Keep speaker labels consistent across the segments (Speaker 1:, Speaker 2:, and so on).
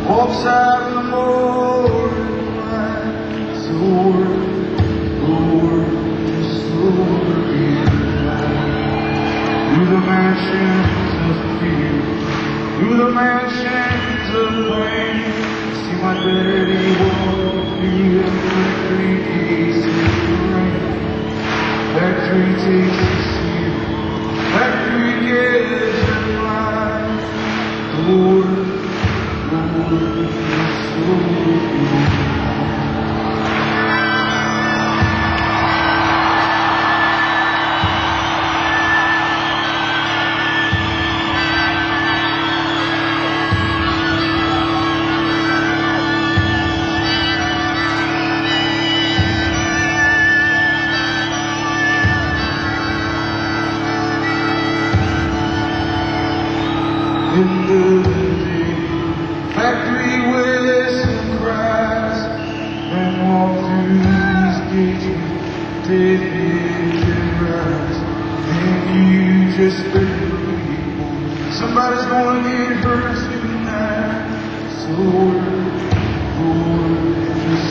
Speaker 1: walks out in the morning light. Soar, through the mansions of fear, through the mansions of pain. See my daddy walk through the factory gates in the rain. Factory takes us here, factory gates in line. Lord, you're so good. In the factory whistle cries and walk through these gates with dead rise. And you just believe somebody's gonna get hurt tonight. So just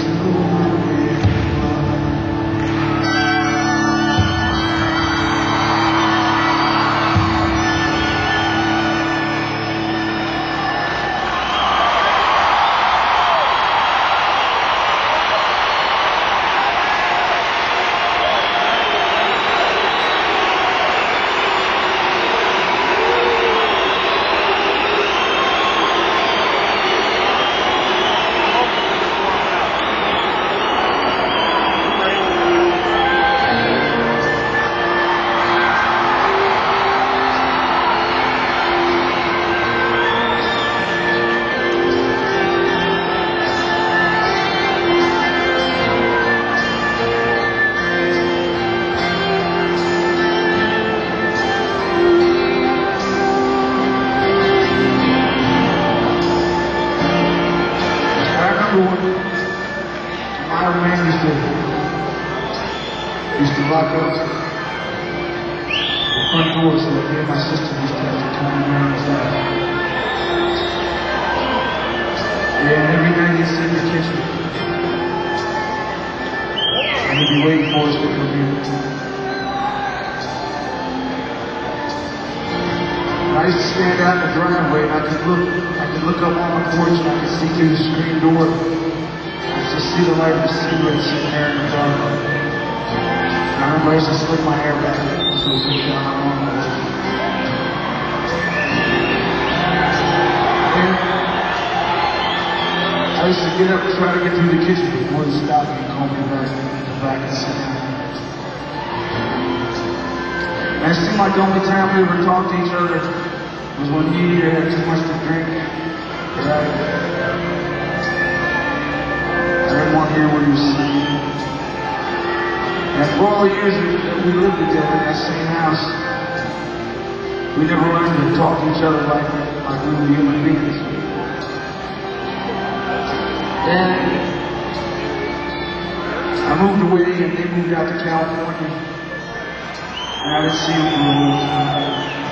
Speaker 1: Iron Man used to lock up the front door so that me and my sister used to have to come around his house. Yeah, and every night he'd sit in the kitchen and he'd be waiting for us to come in. And I used to stand out in the driveway and I could look up on the porch and I could see through the screen door. To see the light of the cigarette sitting there in the dark. And I remember I used to slick my hair back so it could shine on my nose. And I used to get up and try to get through the kitchen before he stopped me and called me back and sit down. And it seemed like the only time we ever talked to each other was when he had too much to drink. Right? I didn't want to hear what he was saying. And for all the years that we lived together in that same house, we never learned to talk to each other like we were human beings. And I moved away and they moved out to California. And I didn't see him for a long time.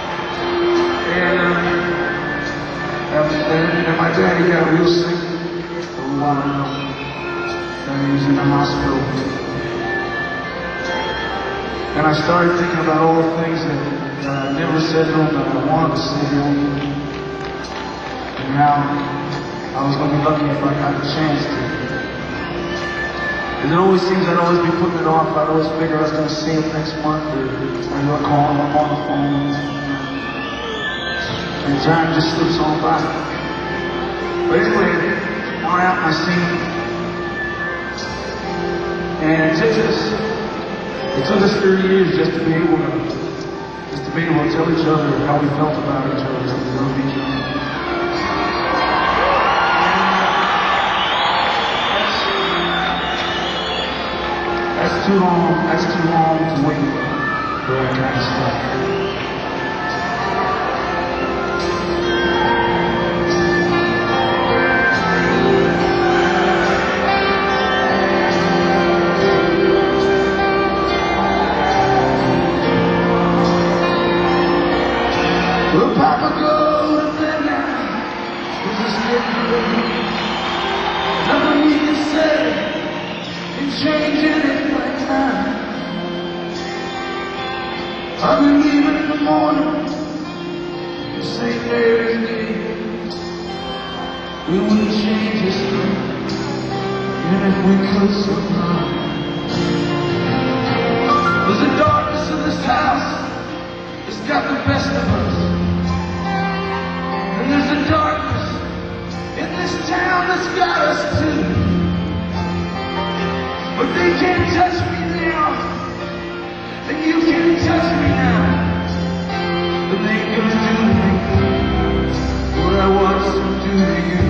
Speaker 1: And my daddy got real sick a little while ago. And he was in the hospital. And I started thinking about all the things that I never said to him that I wanted to say to him. And how I was going to be lucky if I got the chance to. Because it always seems I'd always be putting it off. I'd always figure I was going to see him next month or I'm going to call him up on the phone. And time just slips on by. But anyway, I went out and I seen him. And it took us 30 years just to be able to tell each other how we felt about each other, how we loved each other. That's too long to wait for that kind of stuff. Well, Papa goes and then now, change anything now. I believe in the morning, St. Mary's Day. We wouldn't change history, even if we could somehow. There's a darkness in this house that's got the best of us, and there's a darkness in this town that's got us too. But they can't touch me now, and you can't touch me now. But they ain't gonna do to me what I watched them do to you.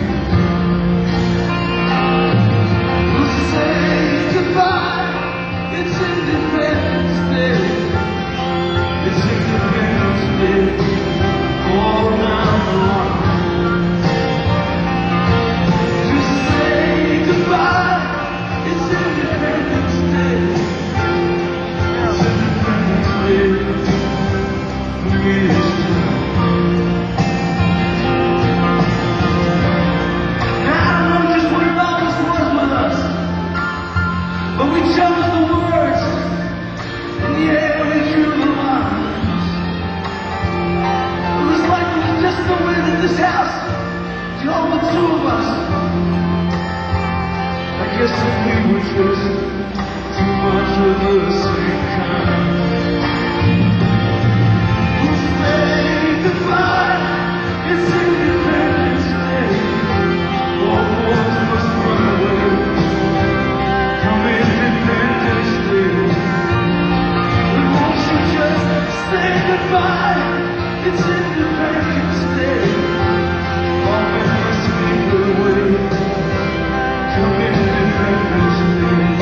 Speaker 1: We'll say goodbye, it's Independence Day. It's Independence Day, all down the line. Just say goodbye, it's Independence Day. It's Independence Day. I guess if we were just too much of the same kind, we'll say goodbye, it's Independence Day. All boys must run away from Independence Day. But won't you just say goodbye, it's Independence Day. All men must make their way from Independence Day.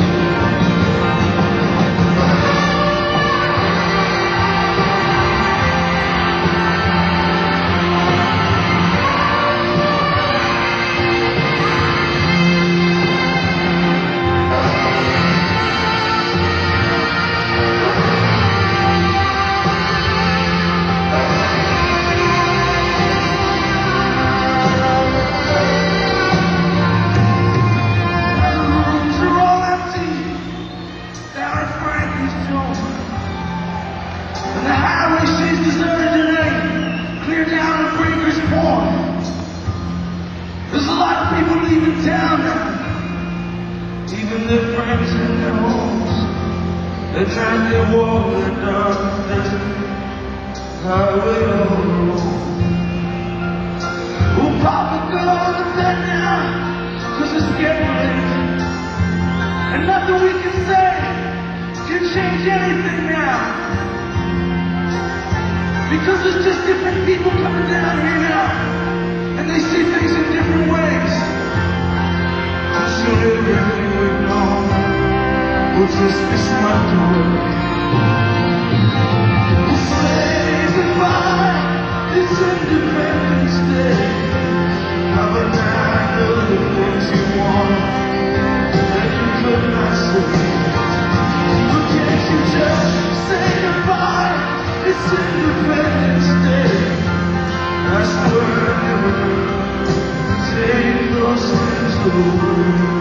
Speaker 1: There's a lot of people leaving town now, even their friends and their homes. They're trying to walk the dark desert highway all alone. We'll probably go to bed now, 'cause it's getting late, and nothing we can say can change anything now, because there's just different people coming down here now, and they see things in different ways. And soon everything we've known will just be swept away. We'll say goodbye, it's Independence Day. Have a night of the things you want that you could not say. But can't you just say goodbye, it's Independence Day. I swear I never take those things away.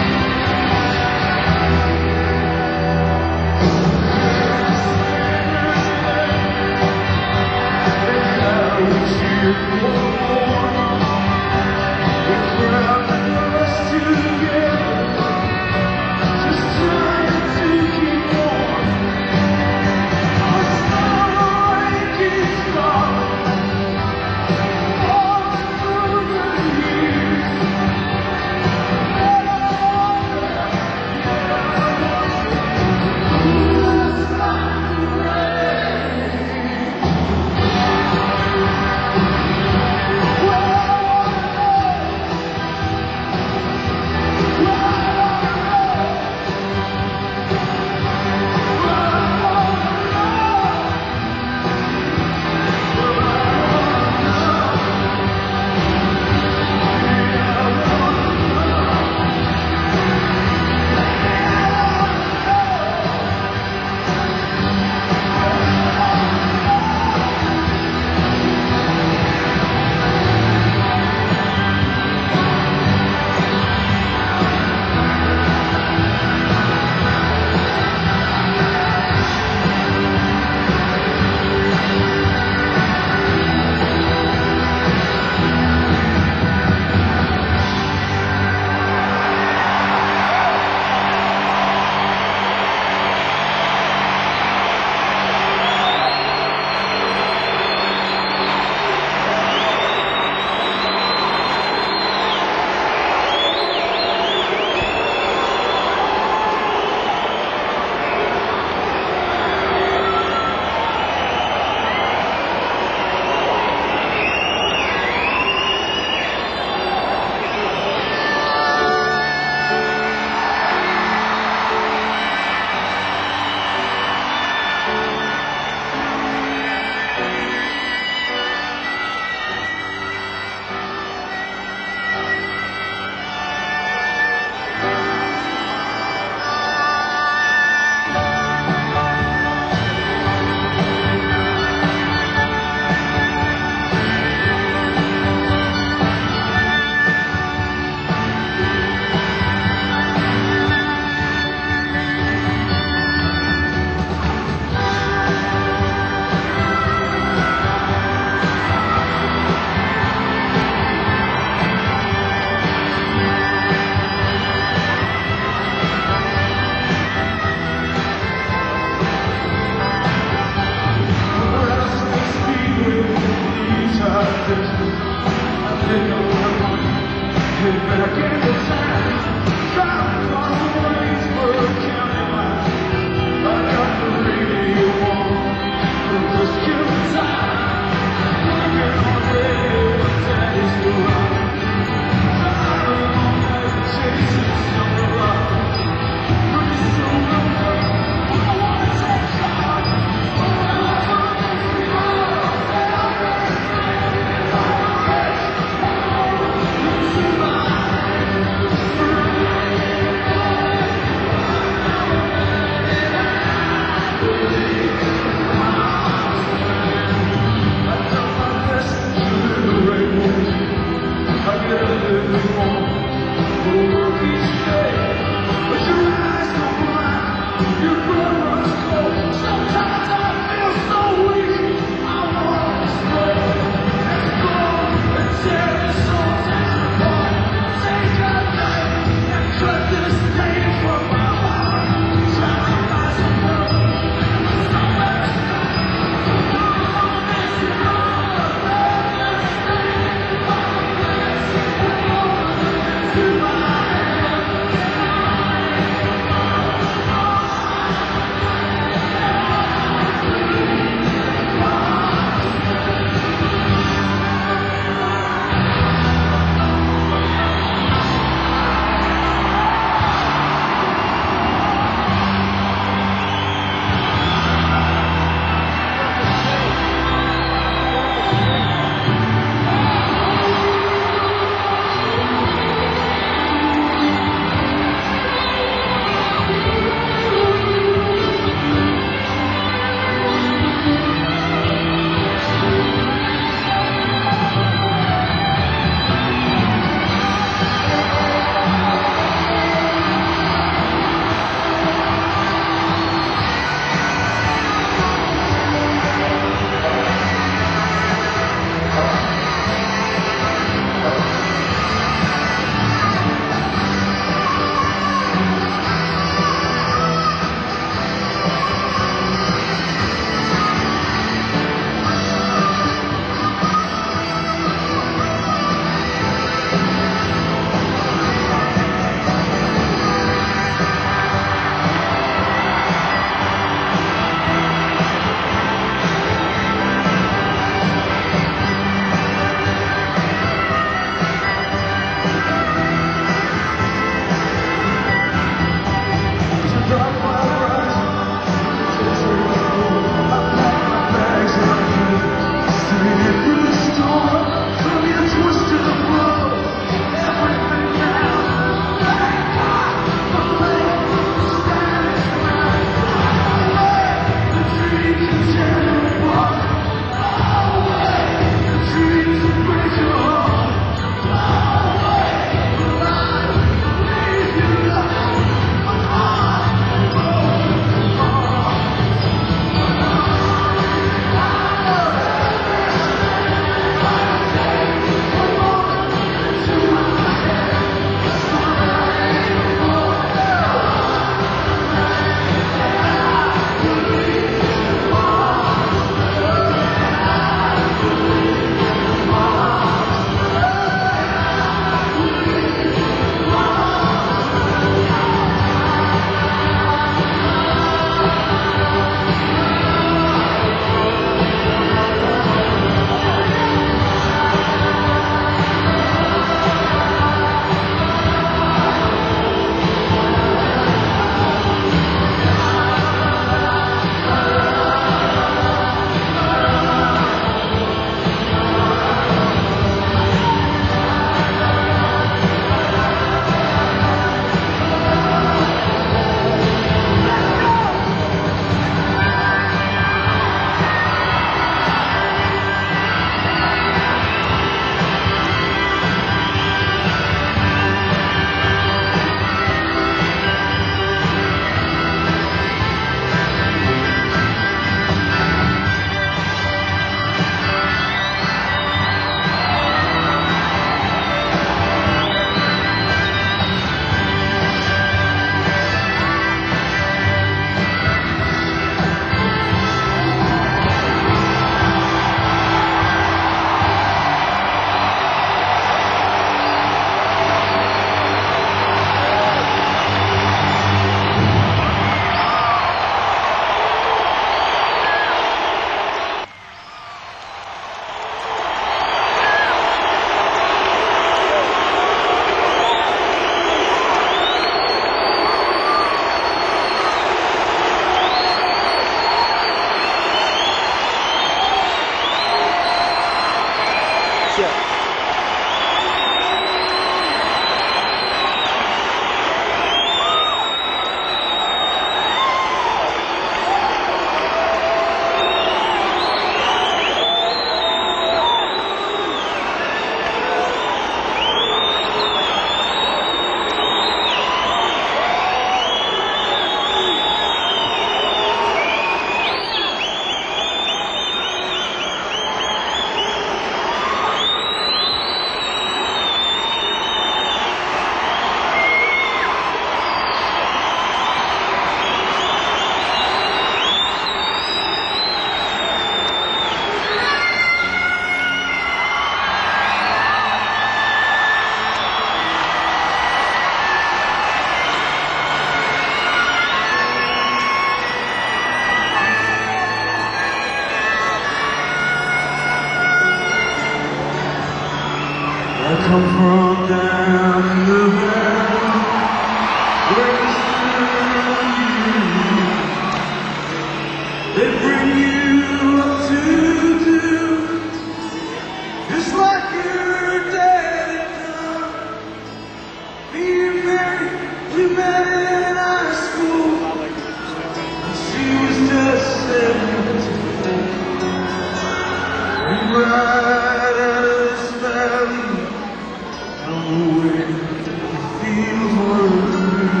Speaker 1: We met in high school. She was just 17. We ride out of this valley, on the way to the fields were green.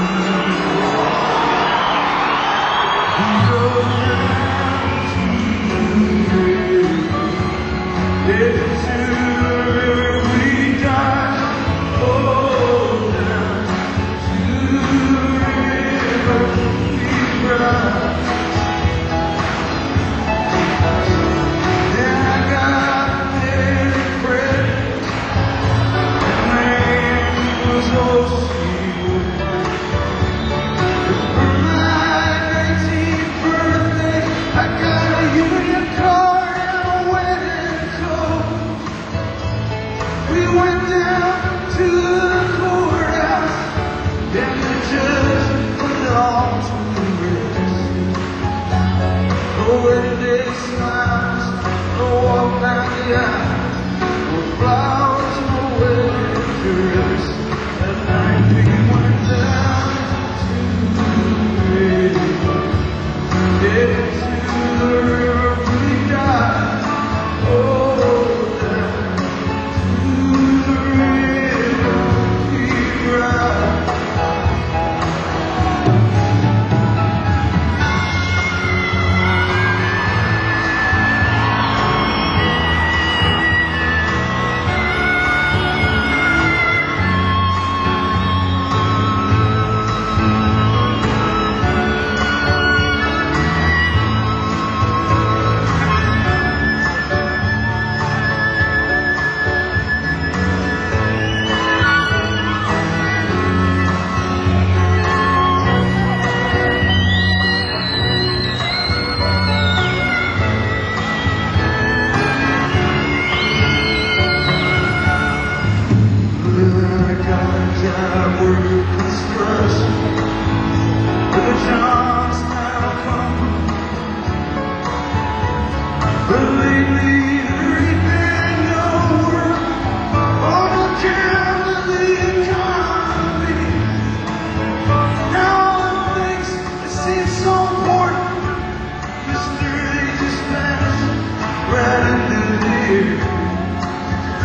Speaker 1: We drove down to the river, to the river we died. Oh, down to the river we cried.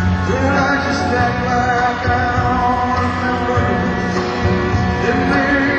Speaker 1: That I just act like I don't remember.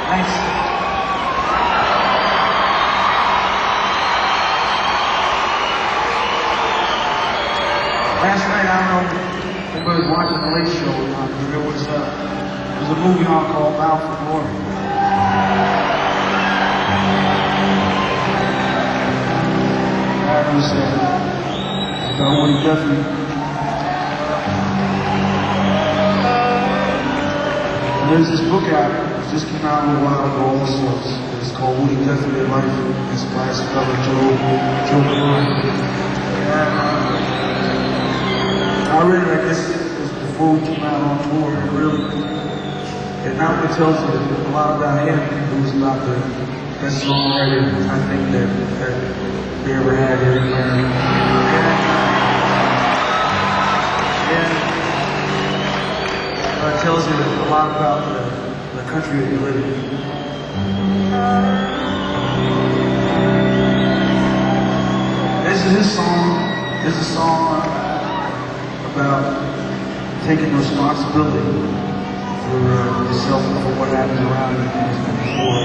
Speaker 1: Thanks. Last night, I don't know if anybody was watching the Late Show or not, but there was a movie on called Bound for Glory. Adam said, Woody Guthrie. And there's this book out, it just came out a little while ago also. It's called Woody Guthrie and Life. It's by his brother Joe Bloom. I read it, I guess, it was before we came out on tour, and really, it not only tells you a lot about him, it was about the best songwriter I think that we ever had here in America. And it tells you a lot about the country that you live in. This is his song. This is a song about taking responsibility for yourself and for what happens around you and before.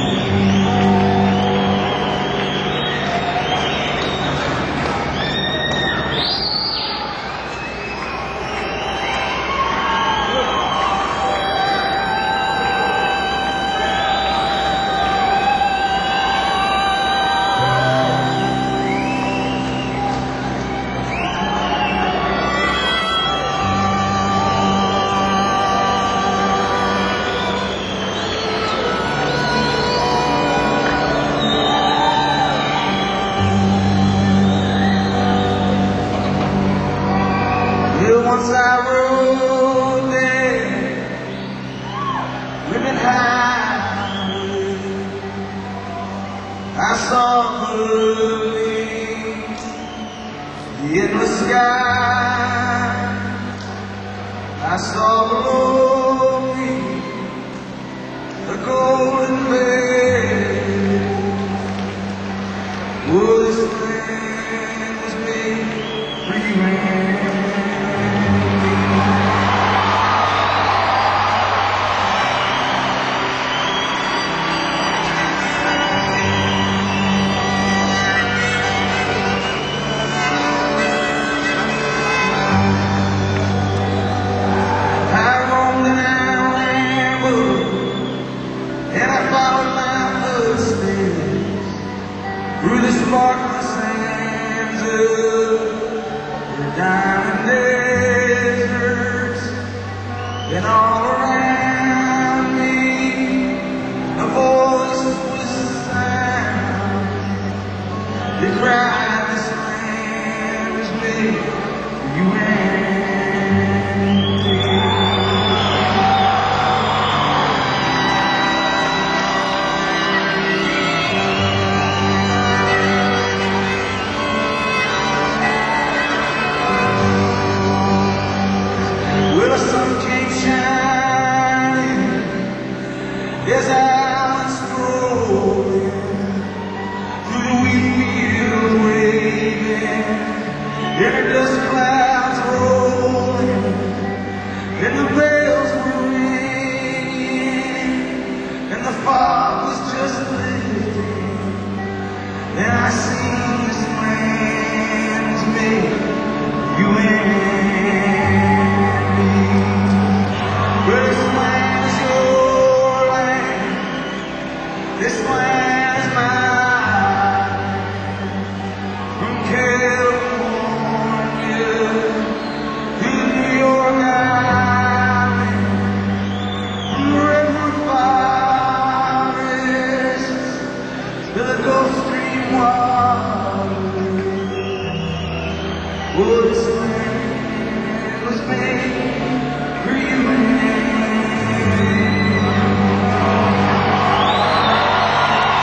Speaker 1: Once I rode there, women highway. I saw the endless sky. I saw below me the golden veil. Oh, this land was made for you and me. Through the sparkling sands of the diamond deserts, and all around me a voice was a sound. They cried, this land is made for you and me. As I was strolling through the wheat field waving, and the dust clouds rolling, and the bells were ringing, and the fog was just lifting, and I seen this land was made for you and me. But this land is yours. This land is mine, from California to New York Island, from redwood forests to the Gulf Stream water. Oh, this land was made for you and me.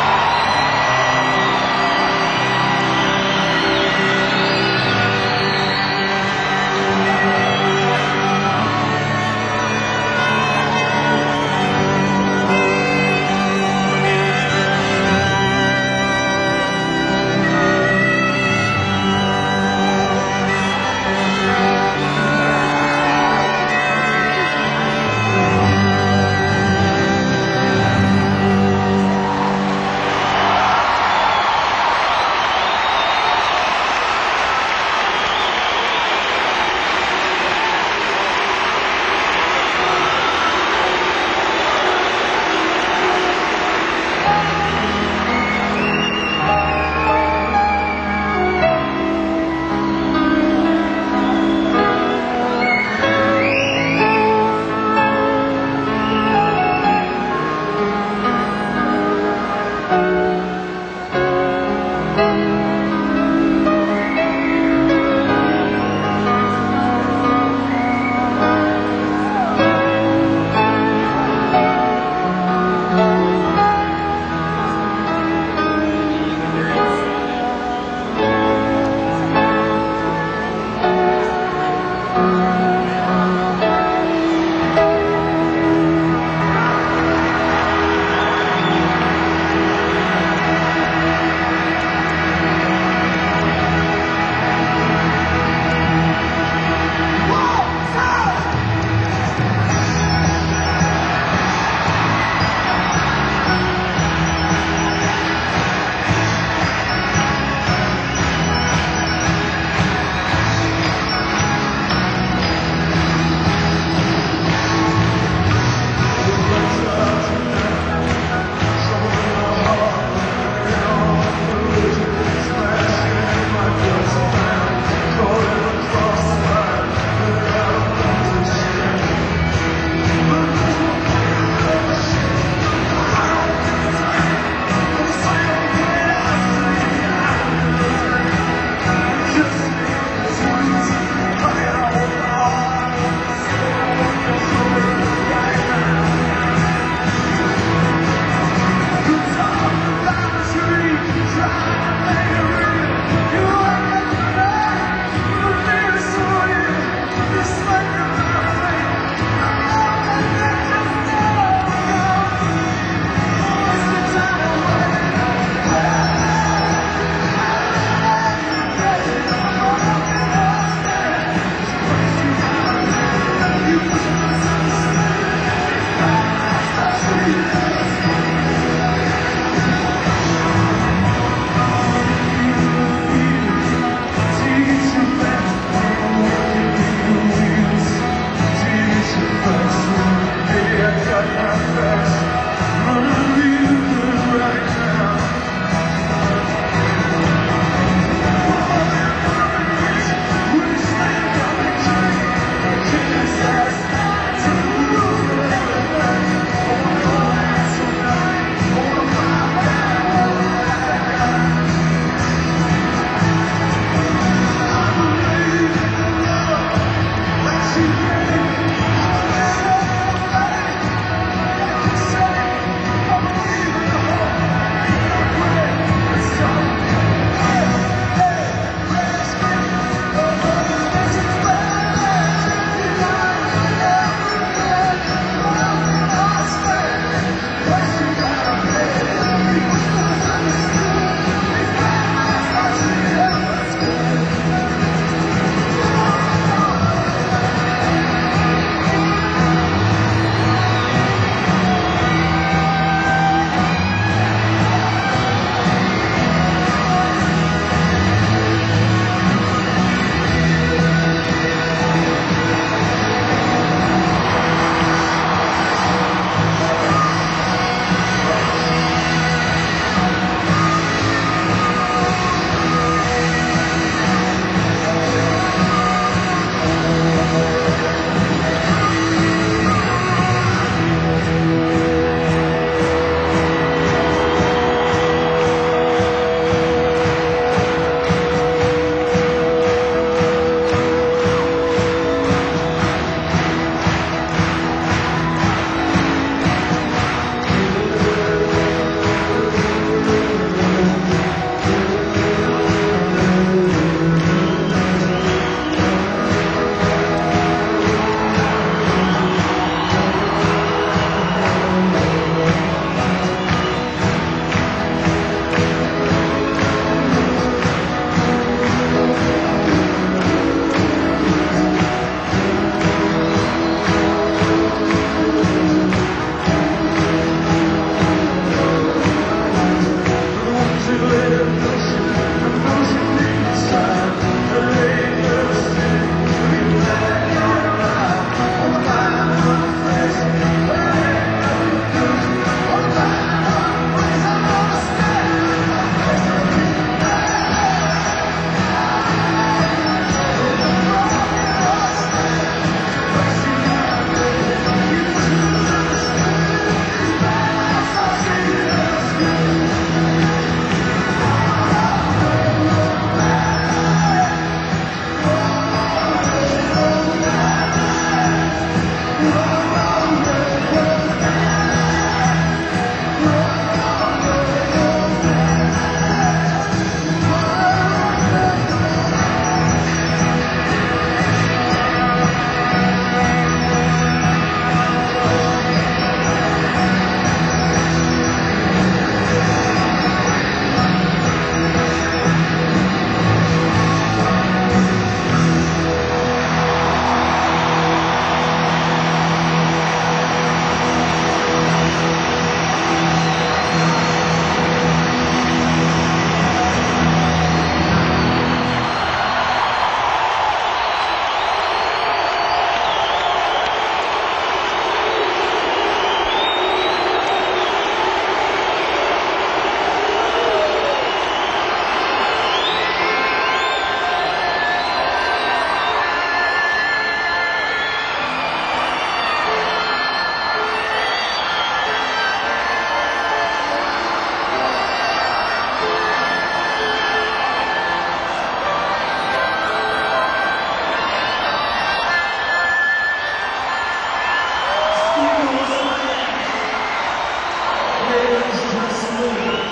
Speaker 1: days just live.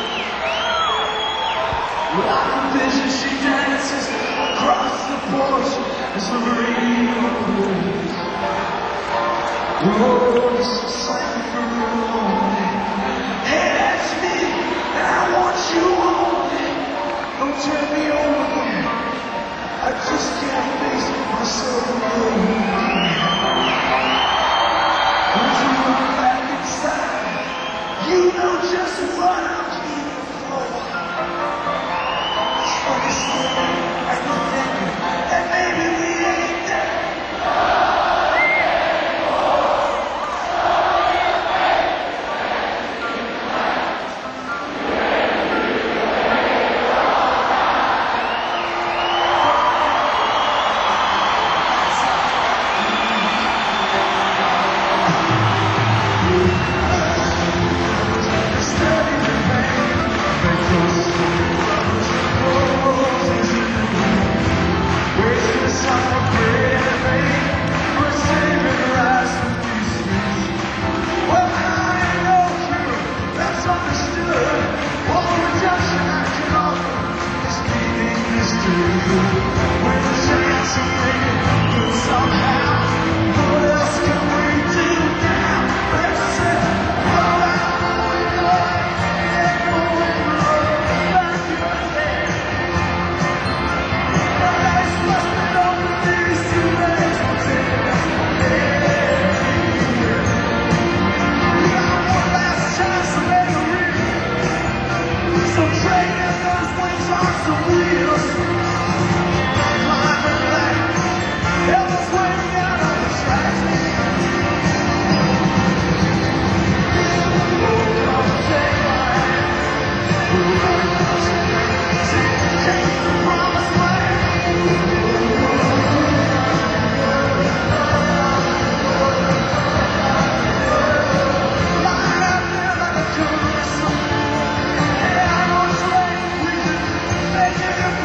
Speaker 1: Like a vision, she dances across the porch as the radio plays. Oh, it's just like for a moment. Hey, that's me, and I want you only. Don't turn me over. I just can't face myself alone. Won't you run back inside? You know just what I'm here for. It's funny still, I can think that maybe we ain't there. Make it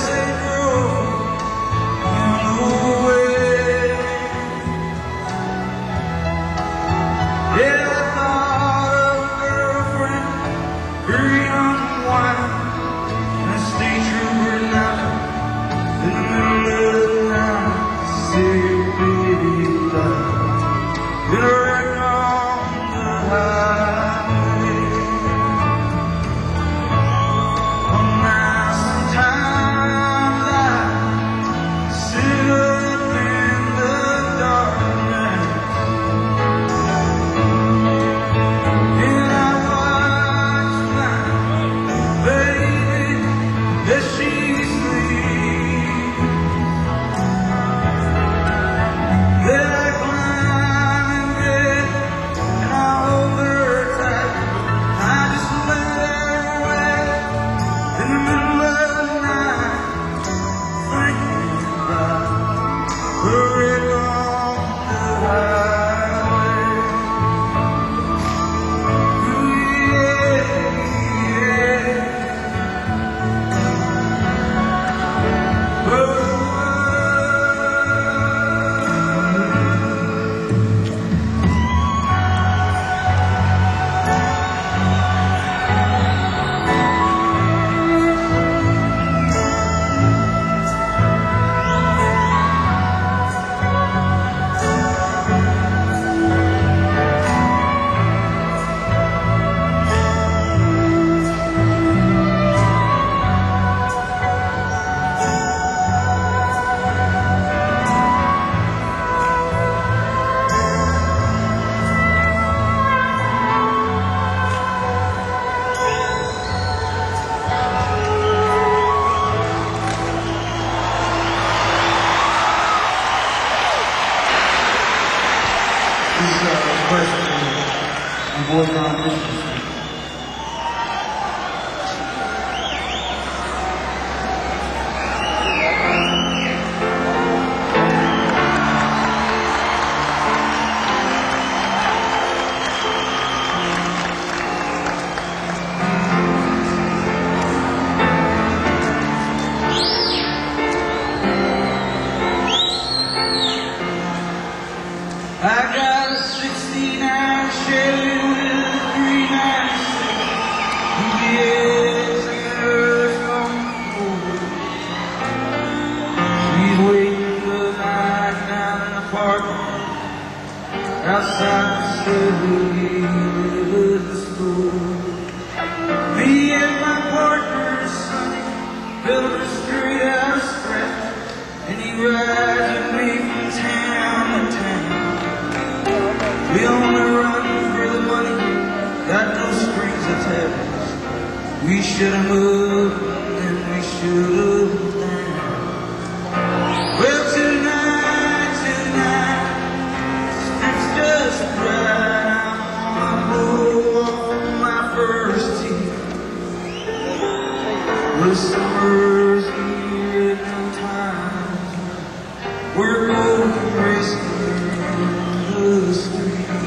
Speaker 1: they drove away. Yeah, I thought of a girlfriend, her young wife, and a state trooper now in the middle of the night. Say your baby love, gonna wreck on the highway. Oh, now sometimes I sit up in the darkness and I watch my baby as she sleeps. Then I climb in bed and I hold her tight. I just let her away in the middle of the night, thinking about her rig on the highway. Ooh, yeah, yeah. Oh, this is a request for my boy Don Richardson. I got a 69 Chevy with a 396. Yes, girls on the she's waiting for the night down in the parking lot outside the Chevy store. Me and my partner, Sonny, built a straight out scratch, and he rides with me from town to town. We only run for the money, got no strings attached. We should've moved and we should've down. Well, tonight, it's just right. I blow off my first teeth. The summer's here and times we're both racing in the street.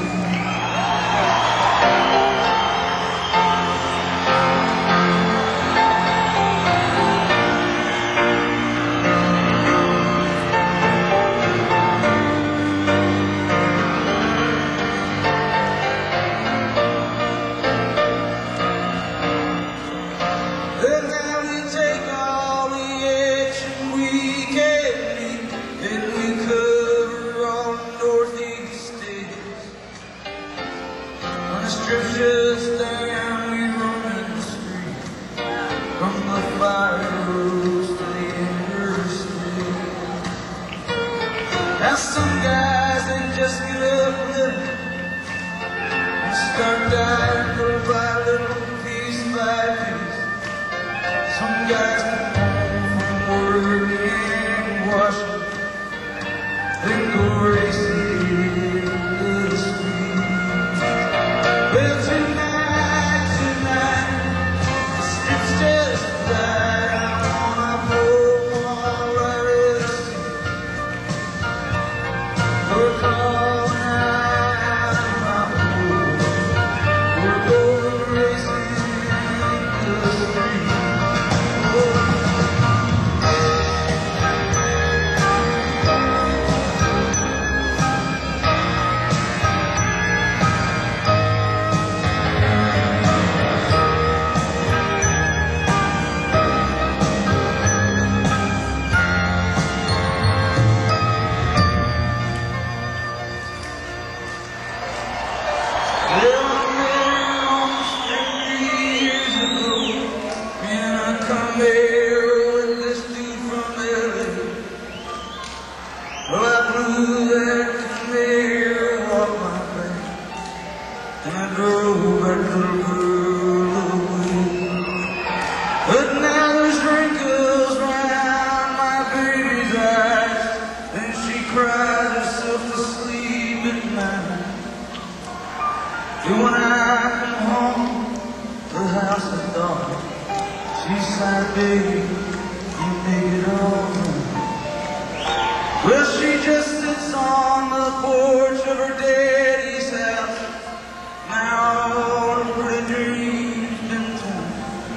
Speaker 1: And now we take all the action we can need, and we cover all northeast states. When the strip shuts down, we roam in the street, from the fire roads to the interstate. Now some guys, they just get up living and start dying little by little, piece by piece. Some guys come home from work and wash up, then go racing in the streets. Well, tonight, it's just right. I wanna pull all right in the seat. We're calling out my boy. We're going racing in the street. Oh, come here with this dude from LA. Well, I blew that conveyor off my back, and I drove that little girl away. But now there's wrinkles round my baby's eyes, and she cries herself to sleep at night. And when I come home, the house is dark. She's like, baby, you made it all right. Well, she just sits on the porch of her daddy's house. Now all her pretty dreams been torn.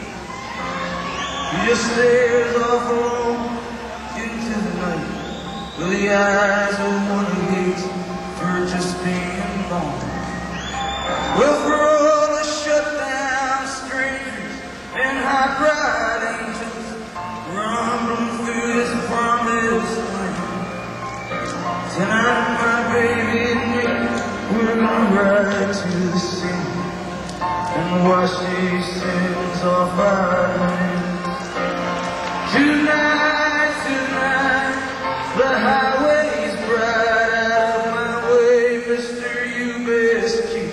Speaker 1: He just stares off alone into the night with the eyes of one who hates for just being born. Well, for all the shut-down strangers and hot-rod angels rumbling through this promised land, tonight my baby and me, we're gonna ride to the sea and watch these sins off our hands. Tonight, tonight, the highway's bright. Out of my way, mister, you best keep,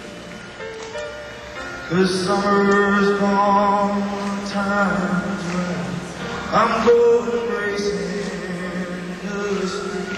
Speaker 1: 'cause summer's gone, time's right. I'm going racing in the street.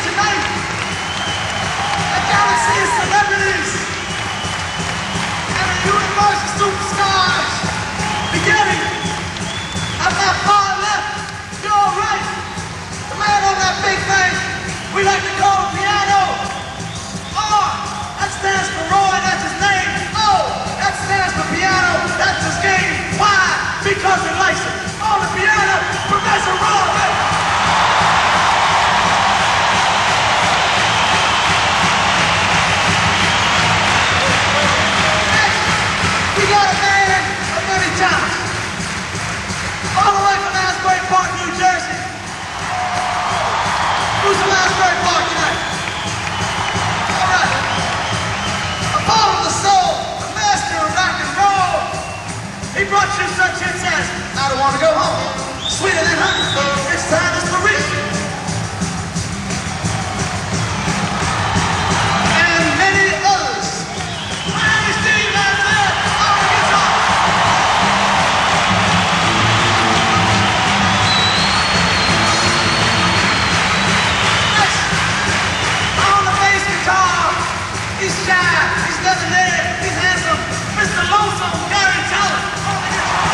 Speaker 1: tonight, a galaxy of celebrities and a universe of superstars, beginning at that far left, your right, the man on that big thing we like to call piano. R, that stands for Roy, that's his name. O, that stands for piano, that's his game. Why? Because he likes it. On the piano, Professor Roy. We got a man of many talents. All the way from Asbury Park, New Jersey. Who's from Asbury Park tonight? All right. A part of the soul, a master of rock and roll. He brought you such hits as I Don't Want to Go Home, Sweeter Than Honey, It's Time is for Real, and many others. Miami Steve out there on the guitar. Next, on the bass guitar, he's shy, he's leather-haired, he's handsome, Mr. Lonesome Gary Teller on the guitar.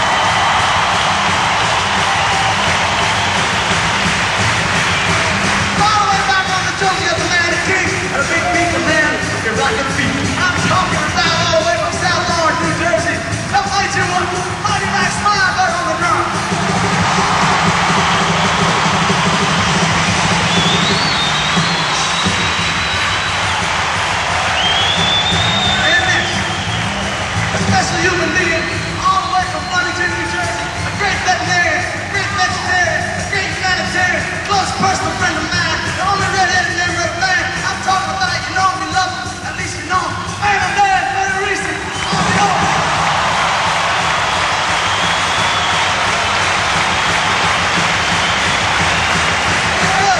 Speaker 1: All the way back on the drums, you got the man, the king, and a big beat, the man, your rockin' feet. I'm talking about all the way from South Orange, New Jersey. Come fight you one, Mighty Max Smile back on the drum. And next, a special human being, all the way from Farmington, New Jersey, a great veterinarian, a great vegetarian, a great humanitarian, close personal friend of mine, the only redheaded member of man. I'm talking about, you know him, you love him, at least you know him. Man, I'm there, Federici, on the organ. Good.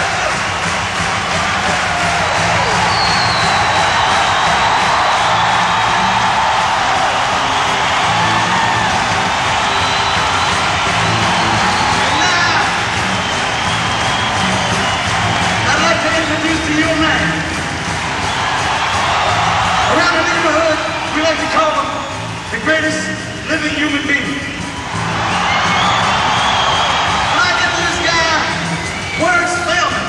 Speaker 1: Now, I'd like to introduce to you a man. Around the neighborhood, we like to call him the greatest living human being. When I get to this guy, words fail me.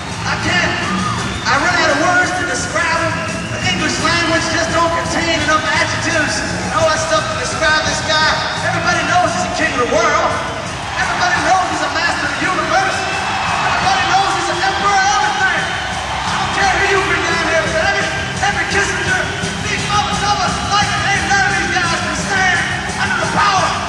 Speaker 1: I run out of words to describe him. The English language just don't contain enough adjectives and all that stuff to describe this guy. Everybody knows he's a king of the world. Everybody knows he's a master of the universe. Everybody knows he's an emperor of everything. I don't care who you bring down here, but every Kissinger, these mothers of us, like to name none of these guys can stand under the power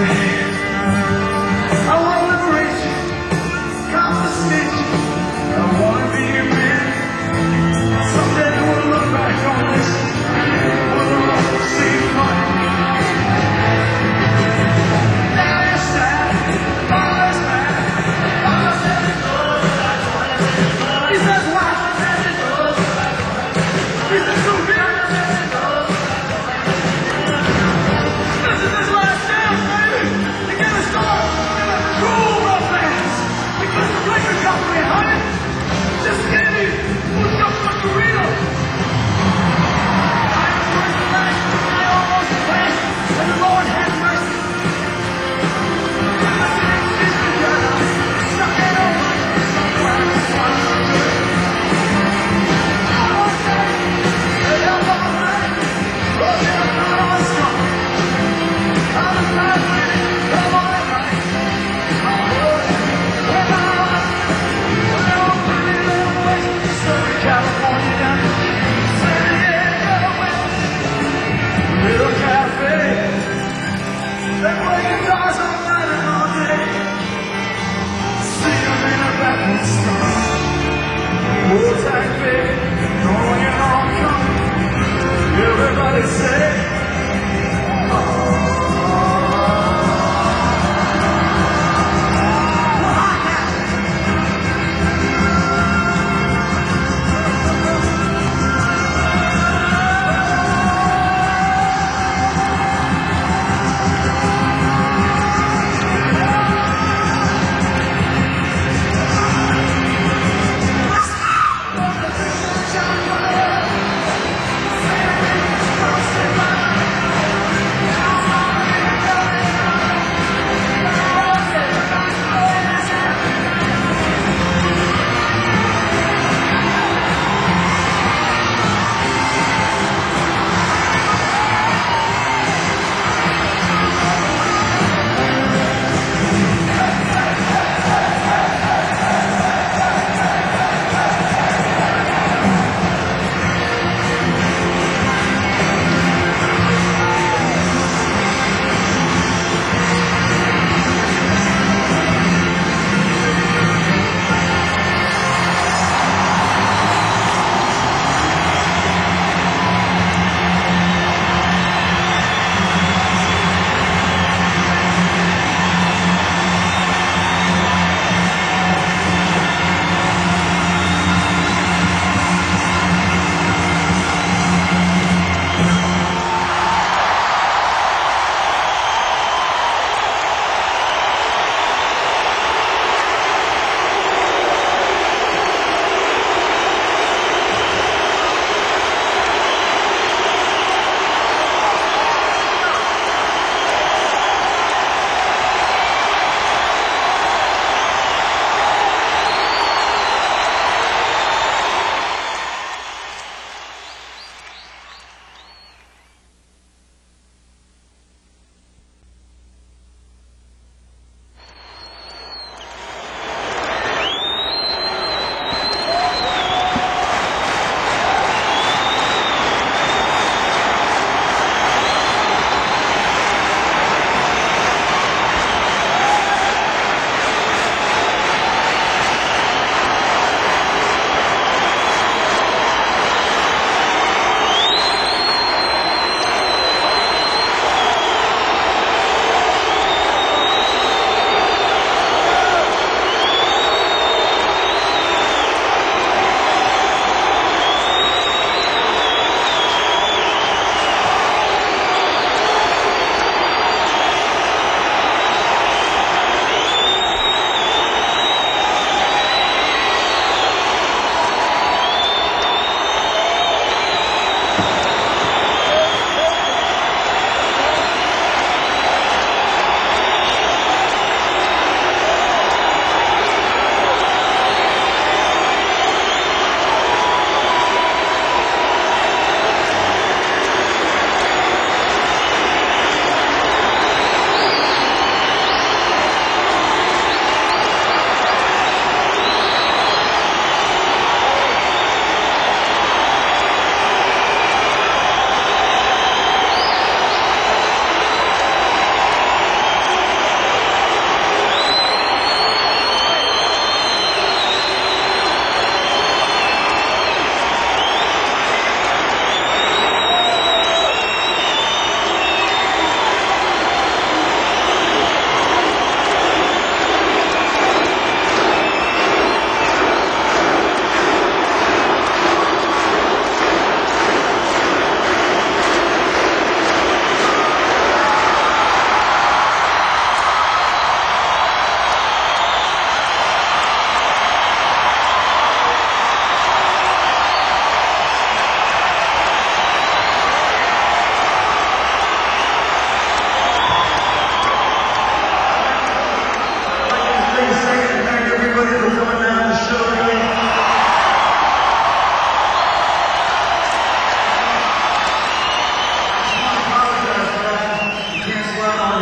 Speaker 1: I want liberation, compensation. I want to be a man. Someday we'll look back on this. We'll all see money. That is sad. All is bad. All is bad. He says what? He says so good. This is his last dance, baby.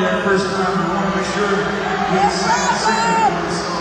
Speaker 1: party that first time, we want to make sure we can sing the second one. So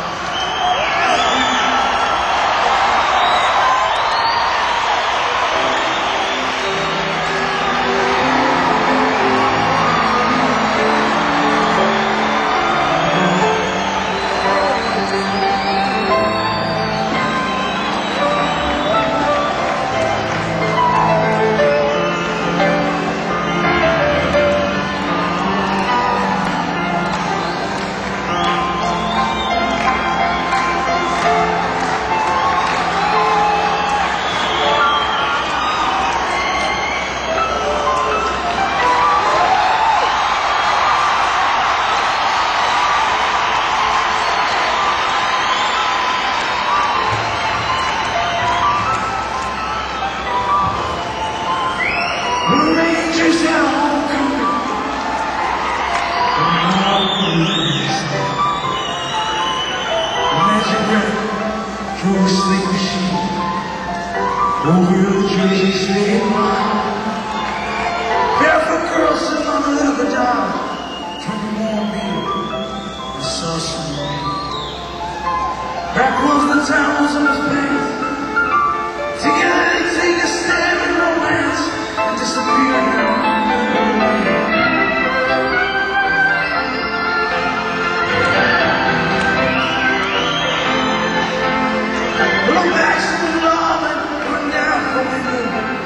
Speaker 1: sleep machine over the trees staying wild. Barefoot girls sitting on the lid of the dial, drinking warm beer and sauce and rain. Back was the towels in his pants. Together they take a stab in romance and disappear now. Look back to the love and run down the window.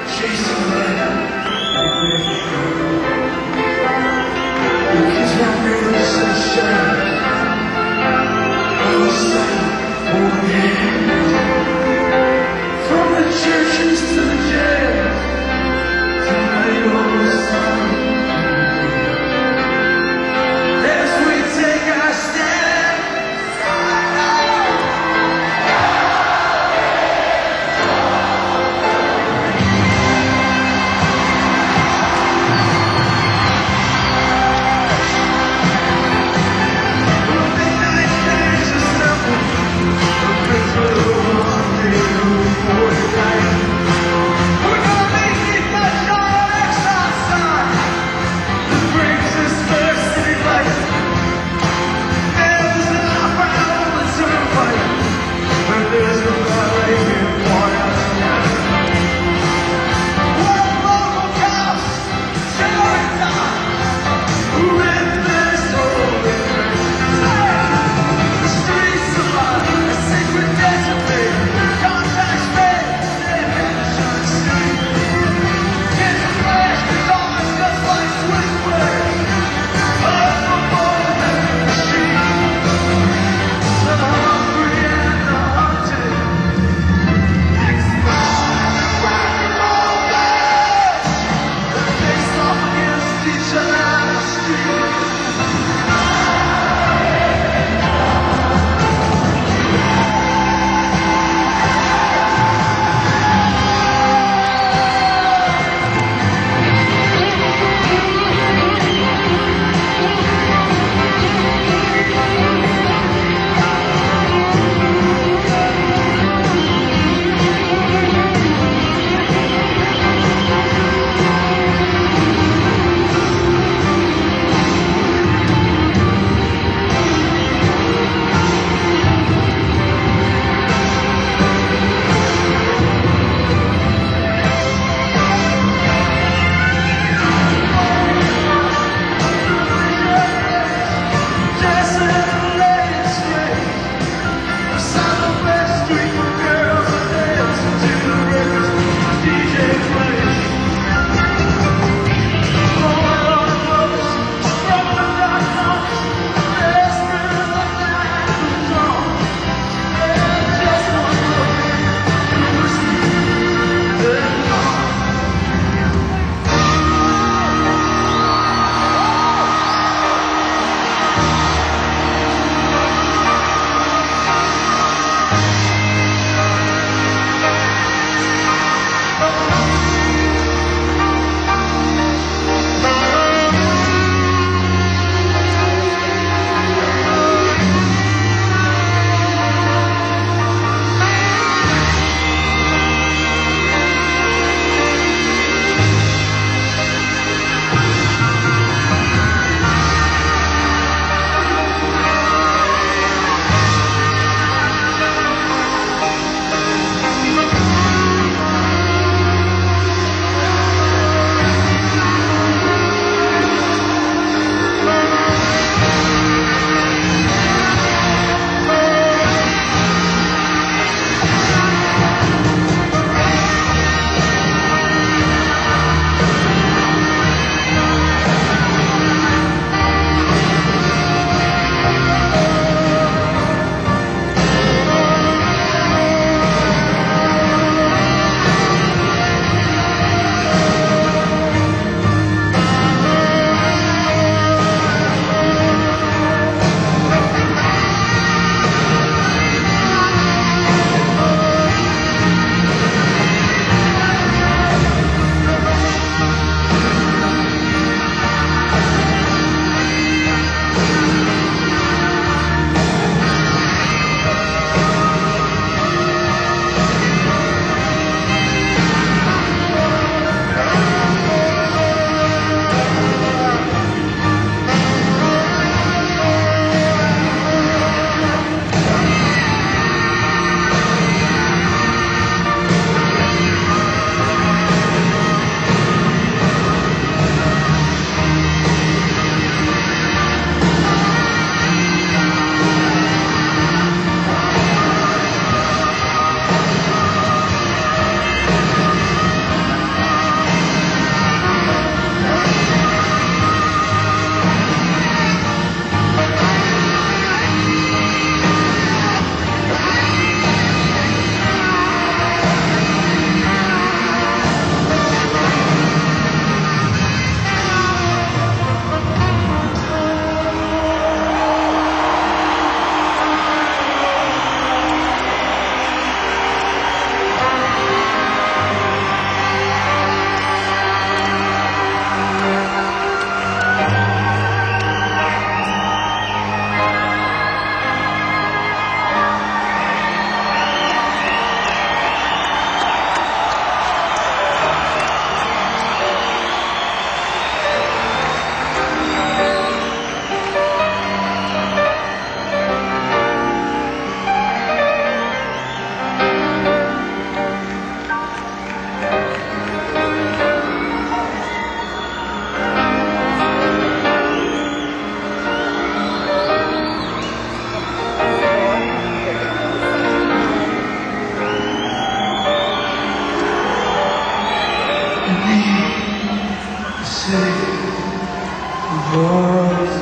Speaker 1: was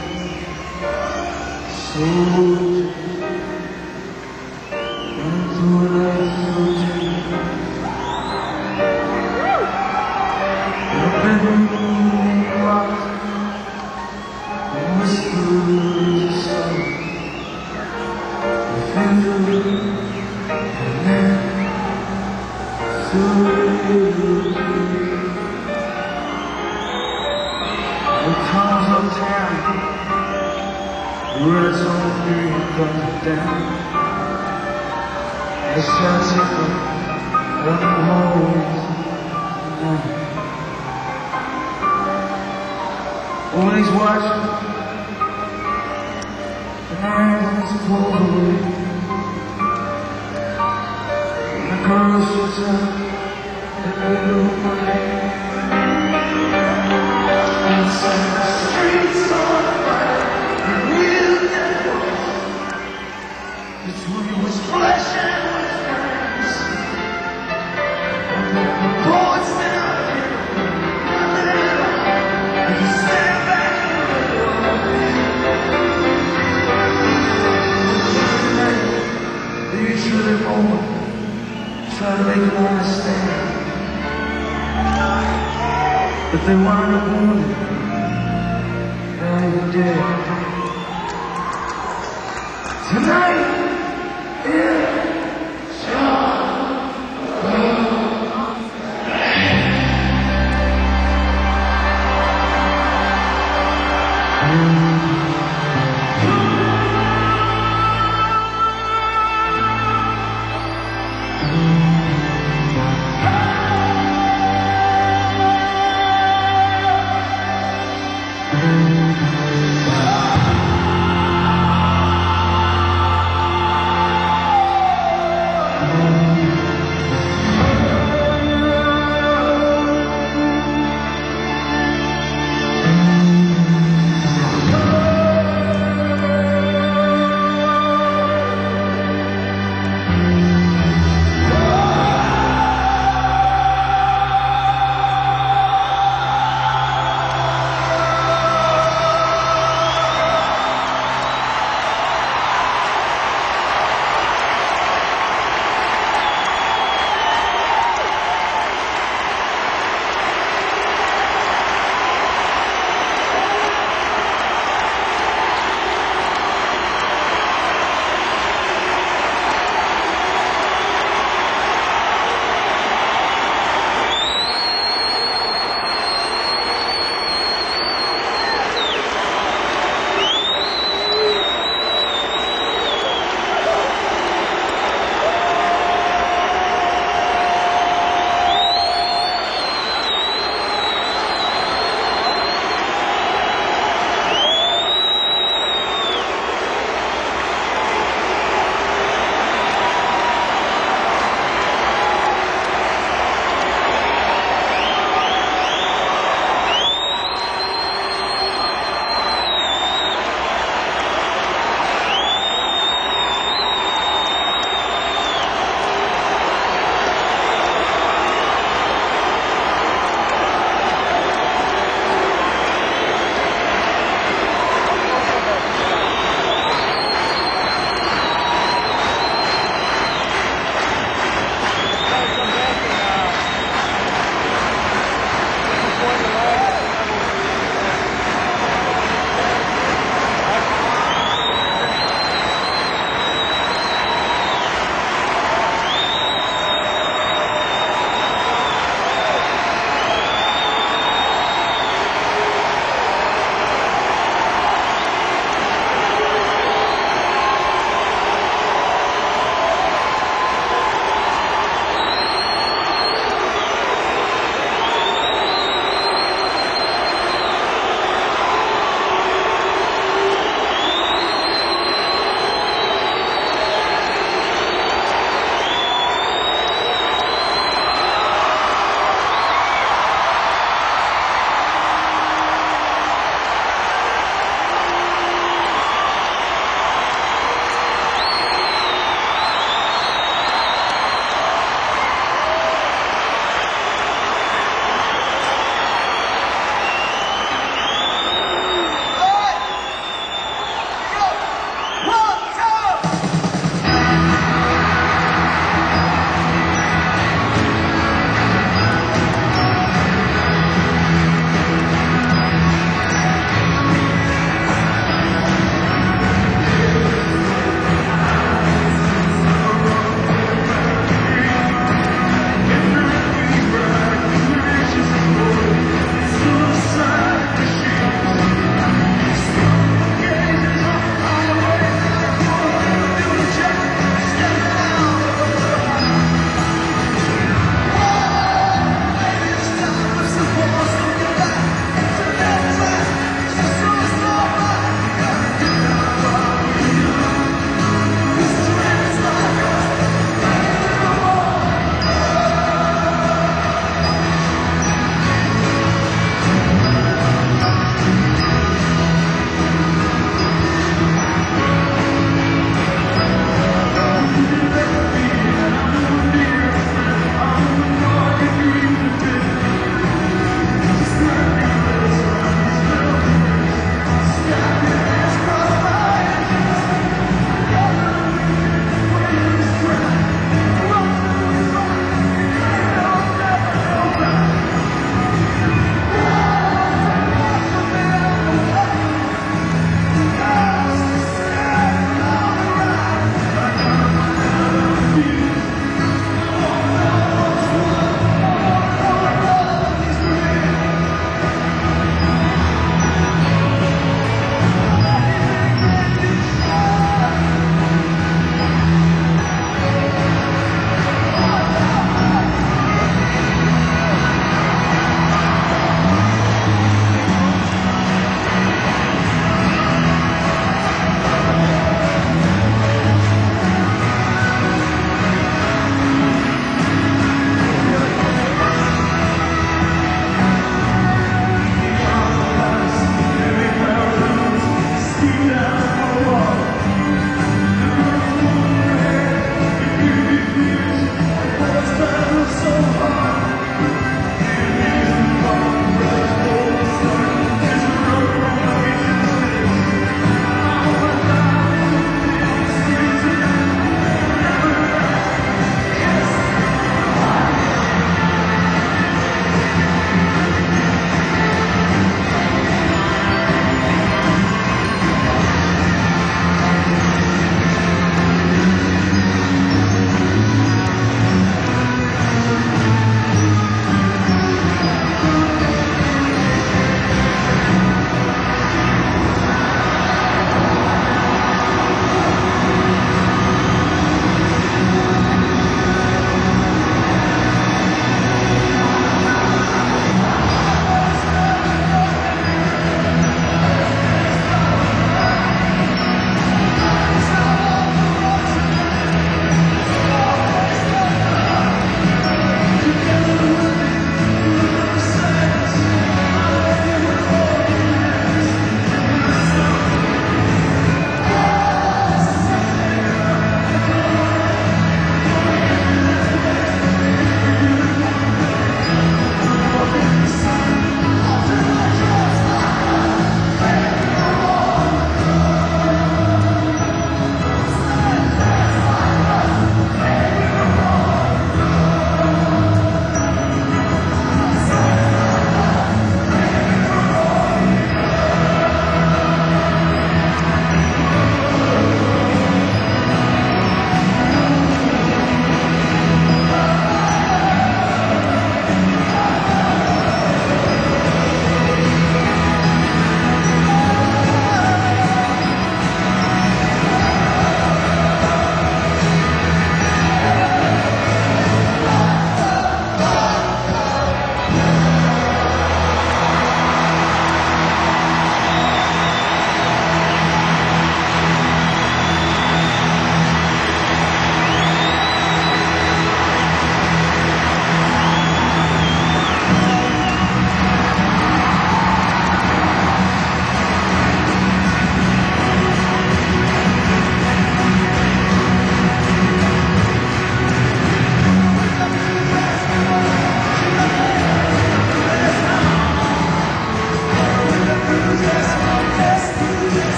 Speaker 1: so running through a life so deep. Your bedroom rocked, and whispers of sorrow. I feel and then through the cars of town, the reds on me come down. I shall take them on the hallways tonight. When he's watching, the night is pulled away. And the girl sits up in the middle of my head. And says the streets on fire, and real dead boys. Between was flesh and was brains. And then the boys down here, nothing at all. And you stand back in the middle of me. Tonight, you truly moment, try to make them understand. But they wind up wounded, not even dead. Tonight, it's your birthday.